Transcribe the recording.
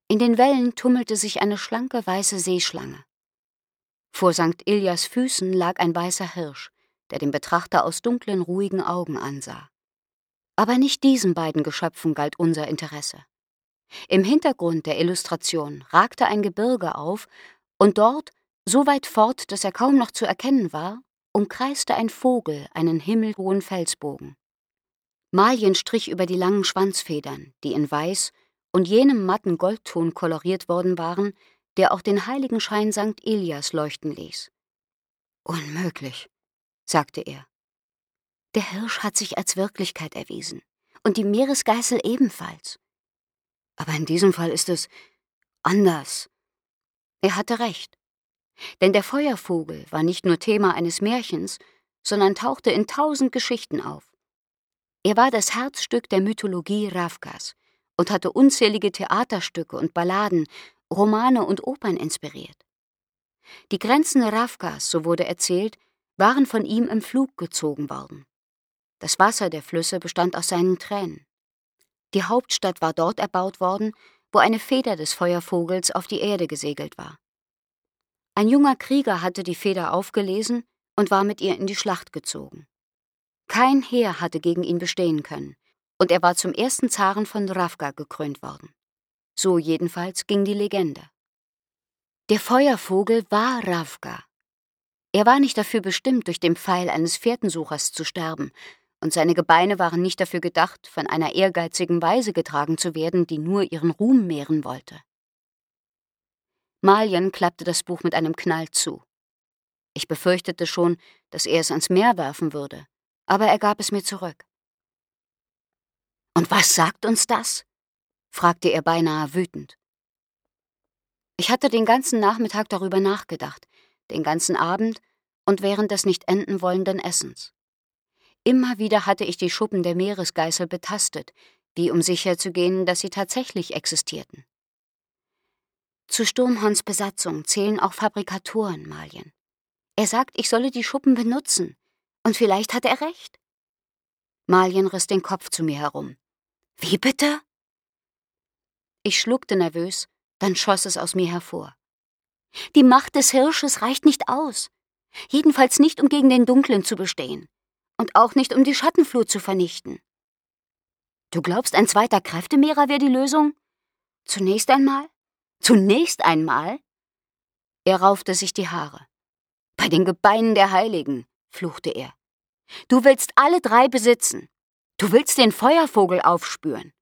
In den Wellen tummelte sich eine schlanke weiße Seeschlange. Vor St. Ilias Füßen lag ein weißer Hirsch, der den Betrachter aus dunklen, ruhigen Augen ansah. Aber nicht diesen beiden Geschöpfen galt unser Interesse. Im Hintergrund der Illustration ragte ein Gebirge auf, und dort, so weit fort, dass er kaum noch zu erkennen war, umkreiste ein Vogel einen himmelhohen Felsbogen. Malien strich über die langen Schwanzfedern, die in Weiß und jenem matten Goldton koloriert worden waren, der auch den Heiligenschein St. Ilias leuchten ließ. »Unmöglich«, sagte er. »Der Hirsch hat sich als Wirklichkeit erwiesen und die Meeresgeißel ebenfalls. Aber in diesem Fall ist es anders.« Er hatte recht. Denn der Feuervogel war nicht nur Thema eines Märchens, sondern tauchte in 1000 Geschichten auf. Er war das Herzstück der Mythologie Ravkas und hatte unzählige Theaterstücke und Balladen, Romane und Opern inspiriert. Die Grenzen Ravkas, so wurde erzählt, waren von ihm im Flug gezogen worden. Das Wasser der Flüsse bestand aus seinen Tränen. Die Hauptstadt war dort erbaut worden, wo eine Feder des Feuervogels auf die Erde gesegelt war. Ein junger Krieger hatte die Feder aufgelesen und war mit ihr in die Schlacht gezogen. Kein Heer hatte gegen ihn bestehen können, und er war zum ersten Zaren von Ravka gekrönt worden. So jedenfalls ging die Legende. Der Feuervogel war Ravka. Er war nicht dafür bestimmt, durch den Pfeil eines Fährtensuchers zu sterben, und seine Gebeine waren nicht dafür gedacht, von einer ehrgeizigen Weise getragen zu werden, die nur ihren Ruhm mehren wollte. Malien klappte das Buch mit einem Knall zu. Ich befürchtete schon, dass er es ans Meer werfen würde, aber er gab es mir zurück. »Und was sagt uns das?« fragte er beinahe wütend. Ich hatte den ganzen Nachmittag darüber nachgedacht, den ganzen Abend und während des nicht enden wollenden Essens. Immer wieder hatte ich die Schuppen der Meeresgeißel betastet, wie um sicherzugehen, dass sie tatsächlich existierten. Zu Sturmhorns Besatzung zählen auch Fabrikatoren, Malien. Er sagt, ich solle die Schuppen benutzen, und vielleicht hat er recht. Malien riss den Kopf zu mir herum. »Wie bitte?« Ich schluckte nervös, dann schoss es aus mir hervor. »Die Macht des Hirsches reicht nicht aus. Jedenfalls nicht, um gegen den Dunklen zu bestehen. Und auch nicht, um die Schattenflut zu vernichten.« »Du glaubst, ein zweiter Kräftemehrer wäre die Lösung?« »Zunächst einmal?« »Zunächst einmal?« Er raufte sich die Haare. »Bei den Gebeinen der Heiligen«, fluchte er. »Du willst alle 3 besitzen. Du willst den Feuervogel aufspüren.